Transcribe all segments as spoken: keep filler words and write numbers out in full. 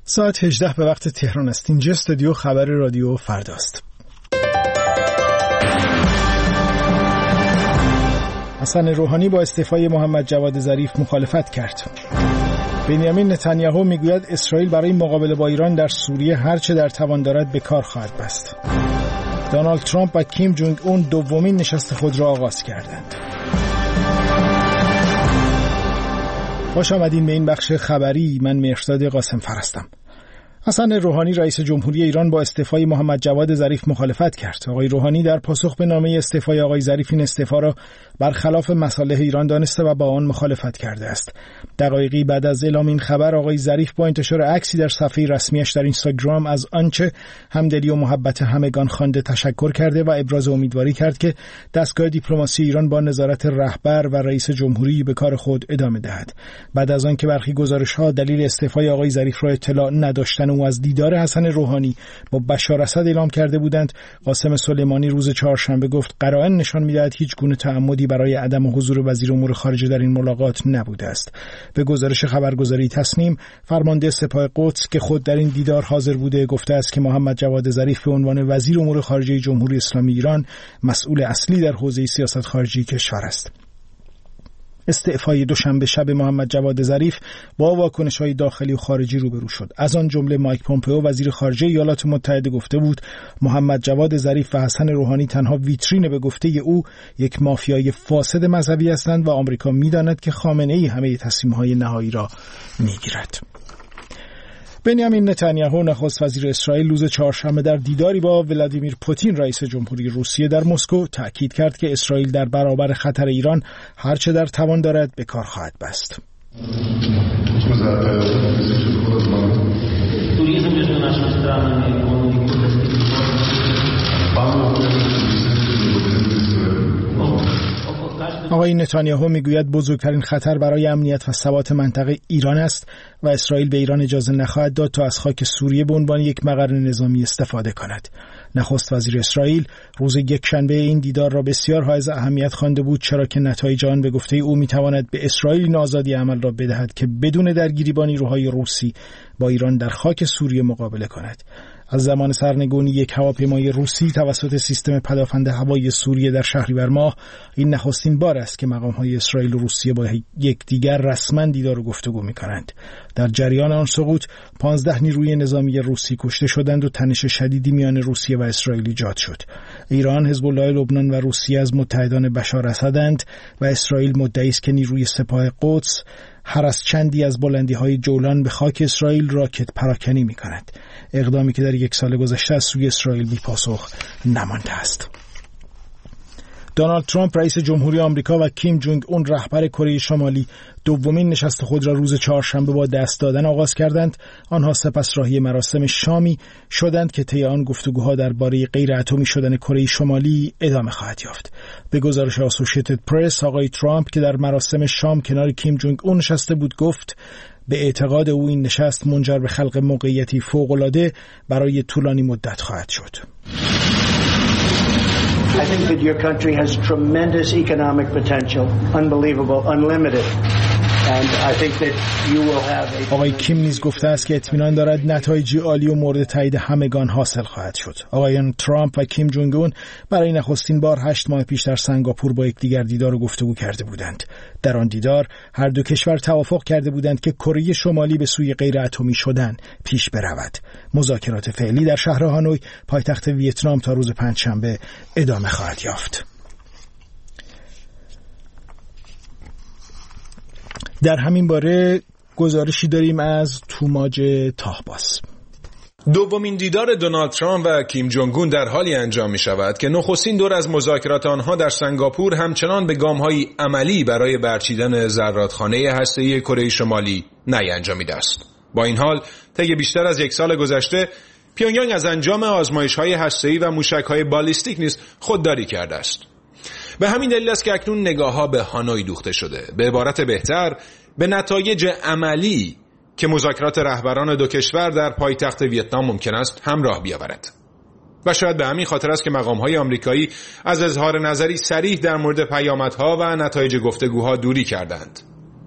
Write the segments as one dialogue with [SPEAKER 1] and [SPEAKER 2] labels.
[SPEAKER 1] ساعت هجده به وقت تهران است. اینجا استودیو خبر رادیو فرداست. حسن روحانی با استعفای محمد جواد ظریف مخالفت کرد. بنیامین نتانیاهو میگوید اسرائیل برای مقابله با ایران در سوریه هر چه در توان دارد به کار خواهد بست. دونالد ترامپ و کیم جونگ اون دومین نشست خود را آغاز کردند. خوش آمدین به این بخش خبری. من مهرزاد قاسم‌فر هستم. حسن روحانی رئیس جمهوری ایران با استعفای محمد جواد ظریف مخالفت کرد. آقای روحانی در پاسخ به نامه استعفای آقای ظریف این استعفا را برخلاف مصالح ایران دانسته و با آن مخالفت کرده است. دقایقی بعد از اعلام این خبر آقای ظریف با انتشار عکسی در صفحه رسمیش در اینستاگرام از آنچه همدلی و محبت همگان خوانده تشکر کرده و ابراز امیدواری کرد که دستگاه دیپلماسی ایران با نظارت رهبر و رئیس جمهوری به کار خود ادامه دهد. بعد از آن که برخی گزارش‌ها دلیل استعفای آقای ظریف را اطلاع نداشتن و از دیدار حسن روحانی با بشار اسد اعلام کرده بودند، قاسم سلیمانی روز چهارشنبه گفت قرائن نشان می‌دهد هیچ گونه تعمدی برای عدم حضور وزیر امور خارجه در این ملاقات نبوده است. به گزارش خبرگزاری تصنیم، فرمانده سپاه قدس که خود در این دیدار حاضر بوده گفته است که محمد جواد ظریف به عنوان وزیر امور خارجه جمهوری اسلامی ایران مسئول اصلی در حوزه سیاست خارجی کشور است. استعفای دوشنبه شب محمد جواد ظریف با واکنش‌های داخلی و خارجی روبرو شد. از آن جمله مایک پومپئو وزیر خارجه ایالات متحده گفته بود محمد جواد ظریف و حسن روحانی تنها ویترین به گفته او یک مافیای فاسد مذهبی هستند و آمریکا می‌داند که خامنه‌ای همه تصمیم‌های نهایی را می‌گیرد. بنیامین نتانیاهو نخست وزیر اسرائیل روز چهارشنبه در دیداری با ولادیمیر پوتین رئیس جمهوری روسیه در مسکو تأکید کرد که اسرائیل در برابر خطر ایران هر چه در توان دارد به کار خواهد بست. آقای نتانیاهو میگوید بزرگترین خطر برای امنیت و ثبات منطقه ایران است و اسرائیل به ایران اجازه نخواهد داد تا از خاک سوریه به عنوان یک مقر نظامی استفاده کند. نخست وزیر اسرائیل روز یکشنبه این دیدار را بسیار حائز اهمیت خوانده بود، چرا که نتایج آن به گفته او میتواند به اسرائیل این آزادی عمل را بدهد که بدون درگیری با نیروهای روسی با ایران در خاک سوریه مقابله کند. از زمان سرنگونی یک هواپیمای روسی توسط سیستم پدافند هوایی سوریه در شهریور ماه، این نخستین بار است که مقام‌های اسرائیل و روسیه با یکدیگر رسما دیدار و گفتگو می‌کنند. در جریان آن سقوط پانزده نیروی نظامی روسی کشته شدند و تنش شدیدی میان روسیه و اسرائیل ایجاد شد. ایران، حزب الله لبنان و روسیه از متحدان بشار اسدند و اسرائیل مدعی است که نیروی سپاه قدس هر از چندی از بلندی‌های جولان به خاک اسرائیل راکت پراکنی می‌کند. اقدامی که در یک سال گذشته از سوی اسرائیل بی پاسخ نمانده است. دونالد ترامپ رئیس جمهوری آمریکا و کیم جونگ اون رهبر کره شمالی دومین نشست خود را روز چهارشنبه با دست دادن آغاز کردند. آنها سپس راهی مراسم شامی شدند که طی آن گفتگوها درباره غیر اتمی شدن کره شمالی ادامه خواهد یافت. به گزارش اسوسییتد پرس، آقای ترامپ که در مراسم شام کنار کیم جونگ اون نشسته بود گفت به اعتقاد او این نشست منجر به خلق موقعیتی فوق‌العاده برای طولانی مدت خواهد شد.
[SPEAKER 2] I think that your country has tremendous economic potential, unbelievable, unlimited. And I think that you will have a...
[SPEAKER 1] آقای کیم نیز گفته است که اطمینان دارد نتایجی عالی و مورد تایید همگان حاصل خواهد شد. آقایان ترامپ و کیم جونگ اون برای نخستین بار هشت ماه پیش در سنگاپور با یکدیگر دیدار و گفتگو کرده بودند. در آن دیدار هر دو کشور توافق کرده بودند که کره شمالی به سوی غیر اتمی شدن پیش برود. مذاکرات فعلی در شهر هانوی، پایتخت ویتنام، تا روز پنجشنبه ادامه خواهد یافت. در همین باره گزارشی داریم از توماج تاهباس.
[SPEAKER 3] دومین دیدار دونالد ترامپ و کیم جونگ اون در حالی انجام می شود که نخستین دور از مذاکرات آنها در سنگاپور همچنان به گام‌های عملی برای برچیدن زرادخانه هسته‌ای کره شمالی نینجامیده است. با این حال طی بیشتر از یک سال گذشته پیونگیانگ از انجام آزمایش‌های هسته‌ای و موشک‌های بالیستیک نیز خودداری کرده است. به همین دلیل است که اکنون نگاه‌ها به هانوی دوخته شده. به عبارت بهتر، به نتایج عملی که مذاکرات رهبران دو کشور در پایتخت ویتنام ممکن است همراه بیاورد. و شاید به همین خاطر است که مقام‌های آمریکایی از اظهار نظری صریح در مورد پیامدها و نتایج گفتگوها دوری کردند.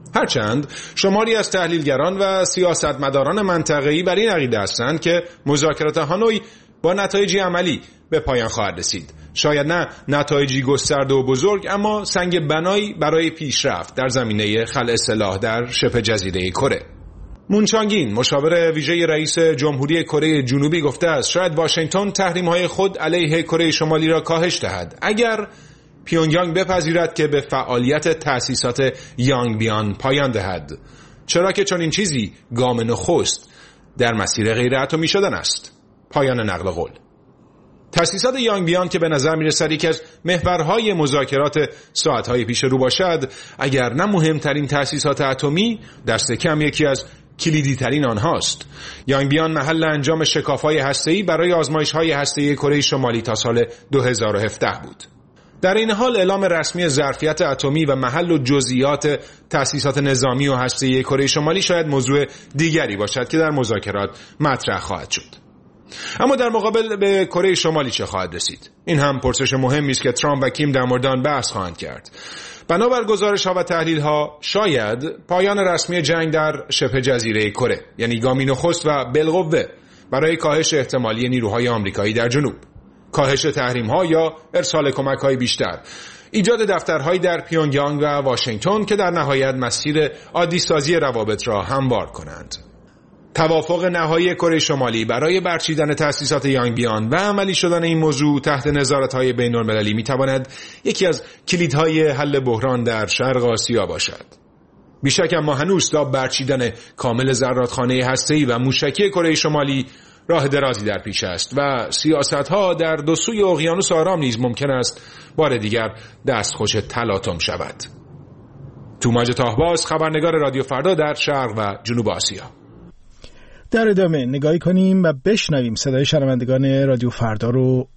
[SPEAKER 3] هرچند شماری از تحلیلگران و سیاستمداران منطقه‌ای بر این عقیده هستند که مذاکرات هانوی با نتایجی عملی به پایان خواهد رسید. شاید نه نتایجی گسترده و بزرگ، اما سنگ بنایی برای پیشرفت در زمینه خلع سلاح در شبه جزیره کره. مون چانگین، مشاور ویژه رئیس جمهوری کره جنوبی، گفته است شاید واشنگتن تحریم‌های خود علیه کره شمالی را کاهش دهد اگر پیونگیانگ بپذیرد که به فعالیت تأسیسات یانگبیان پایان دهد، چرا که چنین چیزی گام نخست در مسیر غیر اتمی شدن است. پایان نقل قول. تأسیسات یانگبیان که به نظر می‌رسد یکی از محورهای مذاکرات ساعت‌های پیش رو باشد، اگر نه مهمترین تأسیسات اتمی، دست کم یکی از کلیدی ترین آنهاست. یانگبیان محل انجام شکاف‌های هسته‌ای برای آزمایش‌های هسته‌ای کره شمالی تا سال دو هزار و هفده بود. در این حال اعلام رسمی ظرفیت اتمی و محل و جزئیات تأسیسات نظامی و هسته‌ای کره شمالی شاید موضوع دیگری باشد که در مذاکرات مطرح خواهد شد. اما در مقابل به کره شمالی چه خواهد رسید؟ این هم پرسش مهمی است که ترامپ و کیم در مورد آن بحث خواهند کرد. بنابر گزارش‌ها و تحلیل‌ها شاید پایان رسمی جنگ در شبه جزیره کره، یعنی گامی نخست و بالقوه برای کاهش احتمالی نیروهای آمریکایی در جنوب، کاهش تحریم‌ها یا ارسال کمک‌های بیشتر، ایجاد دفترهایی در پیونگیانگ و واشنگتن که در نهایت مسیر عادی‌سازی روابط را هموار کنند. توافق نهایی کره شمالی برای برچیدن تأسیسات یانگبیان و عملی شدن این موضوع تحت نظارت‌های بین‌المللی می‌تواند یکی از کلیدهای حل بحران در شرق آسیا باشد. بیشک اما هنوز تا برچیدن کامل زرادخانه هسته‌ای و موشکی کره شمالی راه درازی در پیش است و سیاست‌ها در دو سوی اقیانوس آرام نیز ممکن است بار دیگر دستخوش تلاطم شود. توماج تاهباز، خبرنگار رادیو فردا در شرق و جنوب آسیا.
[SPEAKER 1] در ادامه نگاهی کنیم و بشنویم صدای شنوندگان رادیو فردا رو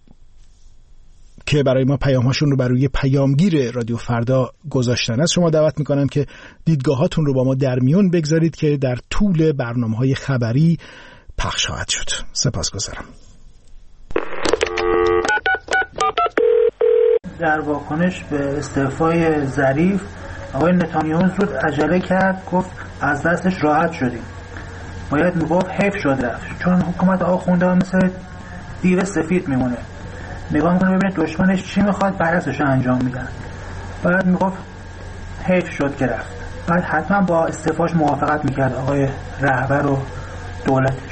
[SPEAKER 1] که برای ما پیام‌هاشون رو بر روی پیامگیر رادیو فردا گذاشتن. از شما دعوت می‌کنم که دیدگاهاتون رو با ما در میون بگذارید که در طول برنامه‌های خبری پخش خواهد شد. سپاسگزارم.
[SPEAKER 4] در واکنش به استعفای ظریف، آقای نتانیاهو زود عجله کرد، گفت از دستش راحت شدیم. باید میگفت حیف شد رفت، چون حکومت آخونده ها مثل دیو سفید میمونه، نگاه میکنه ببینه دشمنش چی میخواد برعکسش انجام میدن. باید میگفت حیف شد که رفت. باید حتما با استعفاش موافقت میکرد آقای رهبر و دولتش.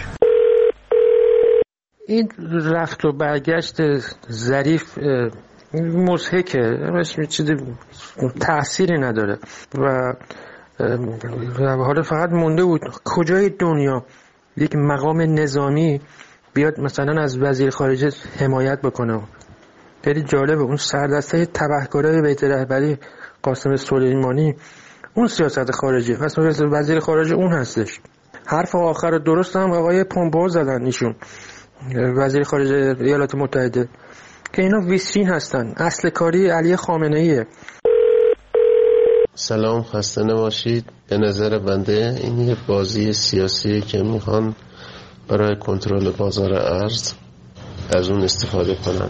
[SPEAKER 5] این رفت و برگشت ظریف مضحکه، چیزی تأثیری نداره و حالا فقط مونده بود کجای دنیا یک مقام نظامی بیاد مثلا از وزیر خارجه حمایت بکنه. خیلی جالبه اون سردسته تبهکارای بیت رهبری قاسم سلیمانی، اون سیاست خارجی مثلا وزیر خارجه اون هستش. حرف آخر درست هم آقای پومپئو زدن ایشون، وزیر خارجه ایالات متحده، که اینا ویترین هستن، اصل کاری علی خامنه ایه.
[SPEAKER 6] سلام، خسته نباشید. به نظر بنده این یه بازی سیاسی که میخوان برای کنترل بازار ارز از اون استفاده کنن.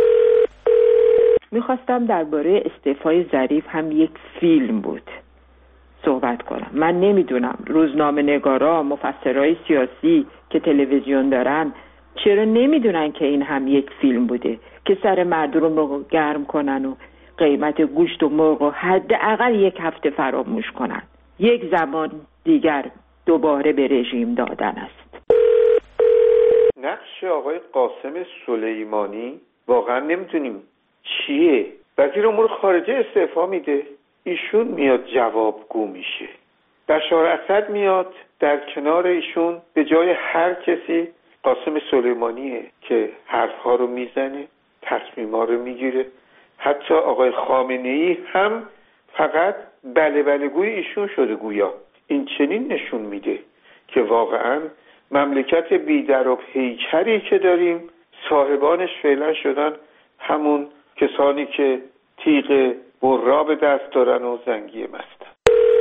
[SPEAKER 7] میخواستم درباره استعفای ظریف هم یک فیلم بود صحبت کنم. من نمیدونم روزنامه نگارا، مفسرهای سیاسی که تلویزیون دارن چرا نمیدونن که این هم یک فیلم بوده که سر مردم رو گرم کنن و قیمت گوشت و مرغ و حداقل یک هفته فراموش کنن. یک زمان دیگر دوباره به رژیم دادن است.
[SPEAKER 8] نقش آقای قاسم سلیمانی واقعا نمیدونیم چیه. وزیر امور خارجه استعفا میده، ایشون میاد جوابگو میشه. بشار اسد میاد در کنار ایشون به جای هر کسی قاسم سلیمانیه که حرفها رو میزنه، تصمیم‌ها رو میگیره. حتی آقای خامنه‌ای هم فقط بله بله گوی ایشون شده گویا. این چنین نشون میده که واقعا مملکت بی‌در و پیکری که داریم صاحبانش فعلا شدن همون کسانی که تیغ برا به دست دارن و زنگی مستن.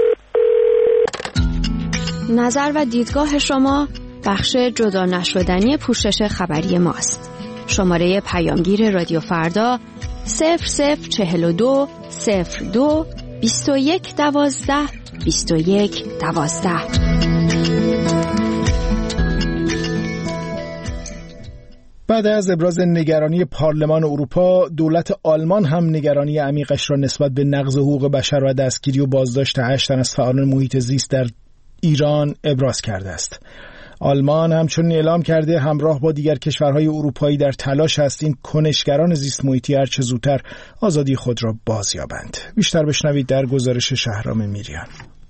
[SPEAKER 9] نظر و دیدگاه شما بخش جدا نشدنی پوشش خبری ماست. شماره پیامگیر رادیو فردا صفر صفر چهل و دو صفر دو بیست و یک دوازده بیست و یک دوازده.
[SPEAKER 1] بعد از ابراز نگرانی پارلمان اروپا، دولت آلمان هم نگرانی عمیقش را نسبت به نقض حقوق بشر و دستگیری و بازداشت هشت تن از فعالان محیط زیست در ایران ابراز کرده است. آلمان همچنین اعلام کرده همراه با دیگر کشورهای اروپایی در تلاش است این کنشگران زیست محیطی هر چه زودتر آزادی خود را بازیابند. بیشتر بشنوید در گزارش شهرام میریان.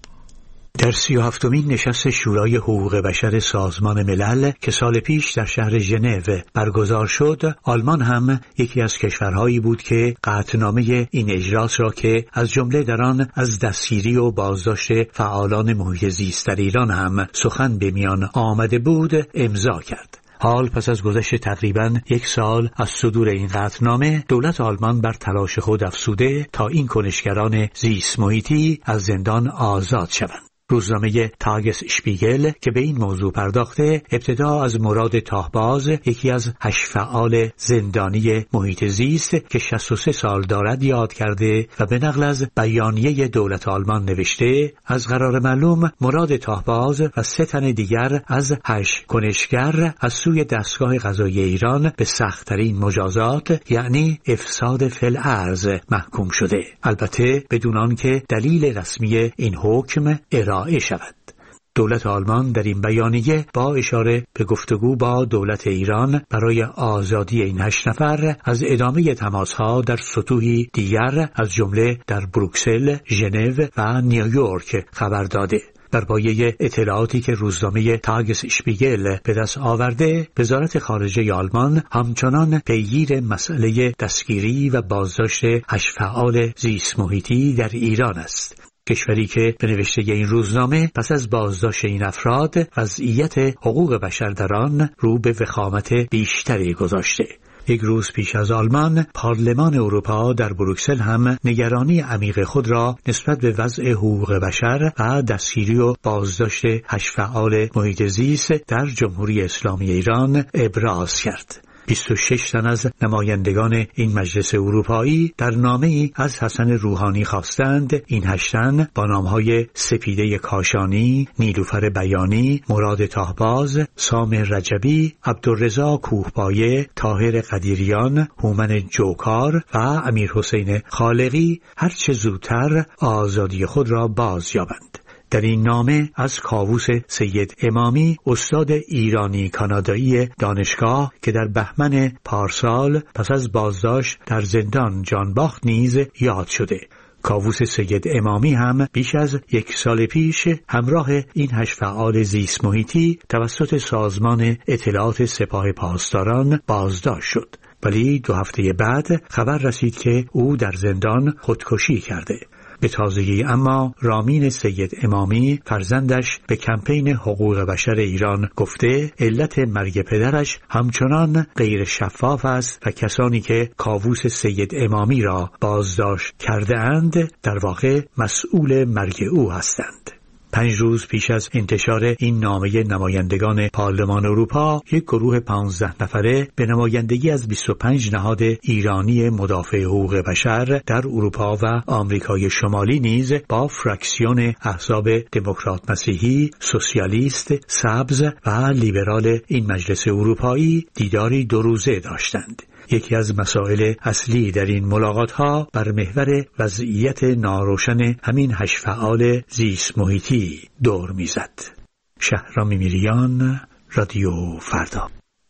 [SPEAKER 10] در سی و هفتمین نشست شورای حقوق بشر سازمان ملل که سال پیش در شهر ژنو برگزار شد، آلمان هم یکی از کشورهایی بود که قطعنامه این اجلاس را که از جمله در آن از دستگیری و بازداشت فعالان محیط زیست در ایران هم سخن به میان آمده بود امضا کرد. حال پس از گذشت تقریباً یک سال از صدور این قطعنامه، دولت آلمان بر تلاش خود افزوده تا این کنشگران زیست محیطی از زندان آزاد شوند. روزنامه تاگس اشپیگل که به این موضوع پرداخته، ابتدا از مراد تاهباز، یکی از هشت فعال زندانی محیط زیست که شصت و سه سال دارد یاد کرده و به نقل از بیانیه دولت آلمان نوشته، از قرار معلوم مراد تاهباز و سه تن دیگر از هشت کنشگر از سوی دستگاه قضایی ایران به سخت‌ترین مجازات یعنی افساد فی‌الارض محکوم شده، البته بدون آنکه دلیل رسمی این حکم ارائه شود. دولت آلمان در این بیانیه با اشاره به گفتگو با دولت ایران برای آزادی این هشت نفر از ادامه تماسها در سطوحی دیگر از جمله در بروکسل، ژنو و نیویورک خبر داده. بر پایه اطلاعاتی که روزنامه تاگس اشپیگل به دست آورده، وزارت خارجه آلمان همچنان پیگیر مسئله دستگیری و بازداشت هشت فعال زیست محیطی در ایران است. کشوری که به نوشته این روزنامه پس از بازداشت این افراد وضعیت حقوق بشر در آن رو به وخامت بیشتری گذاشته. یک روز پیش از آلمان، پارلمان اروپا در بروکسل هم نگرانی عمیق خود را نسبت به وضع حقوق بشر و دستگیری و بازداشت هشت فعال محیط زیست در جمهوری اسلامی ایران ابراز کرد. بیست و شش تن از نمایندگان این مجلس اروپایی در نامه‌ای از حسن روحانی خواستند این هشت تن با نام‌های سپیده کاشانی، نیلوفر بیانی، مراد تاهباز، سامر رجبی، عبدالرضا کوهپایه، طاهر قدیریان، هومن جوکار و امیرحسین خالقی هرچه زودتر آزادی خود را بازیابند. در این نامه از کاووس سید امامی، استاد ایرانی کانادایی دانشگاه که در بهمن پارسال پس از بازداشت در زندان جان باخت نیز یاد شده. کاووس سید امامی هم بیش از یک سال پیش همراه این هشت فعال زیست محیطی توسط سازمان اطلاعات سپاه پاسداران بازداشت شد، ولی دو هفته بعد خبر رسید که او در زندان خودکشی کرده. به تازگی اما رامین سید امامی فرزندش به کمپین حقوق بشر ایران گفته علت مرگ پدرش همچنان غیر شفاف است و کسانی که کاووس سید امامی را بازداشت کرده اند در واقع مسئول مرگ او هستند. پنج روز پیش از انتشار این نامه نمایندگان پارلمان اروپا، یک گروه پانزده نفره به نمایندگی از بیست و پنج نهاد ایرانی مدافع حقوق بشر در اروپا و آمریکای شمالی نیز با فراکسیون احزاب دموکرات مسیحی، سوسیالیست، سبز و لیبرال این مجلس اروپایی دیداری دو روزه داشتند. یکی از مسائل اصلی در این ملاقات‌ها بر محور وضعیت ناروشن همین هشت فعال زیست محیطی دور می‌زد. شهرام میریان، رادیو فردا.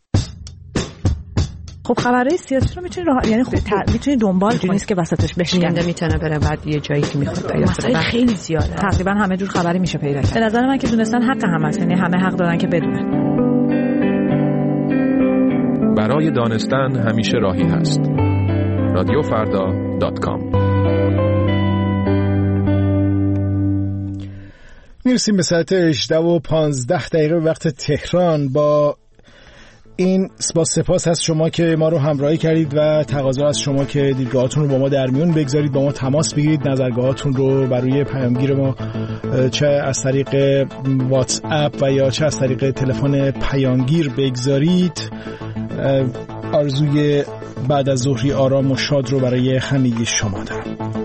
[SPEAKER 11] خب خبرهای سیاسی رو میتونی راه یعنی خب میتونی دنبال کنی، نیست که وسطش بشکنه، میتونه بره بعد یه جایی که میخواد پیدا کنه. خیلی زیاده، تقریبا همه جور خبری میشه پیدا کرد. به نظر من که دونستن حق هم هست، یعنی همه حق دارن که بدونن.
[SPEAKER 3] برای دانستن همیشه راهی هست. رادیو فردا دات کام.
[SPEAKER 1] میرسیم به ساعت هجده و پانزده دقیقه وقت تهران. با این با سپاس از شما که ما رو همراهی کردید و تقاضا از شما که دیدگاهاتون رو با ما در میون بگذارید، با ما تماس بگیرید، نظرگاهاتون رو بر روی پیامگیر ما چه از طریق واتس اپ و یا چه از طریق تلفن پیامگیر بگذارید. آرزوی بعد از ظهری آرام و شاد رو برای همگی شما دارم.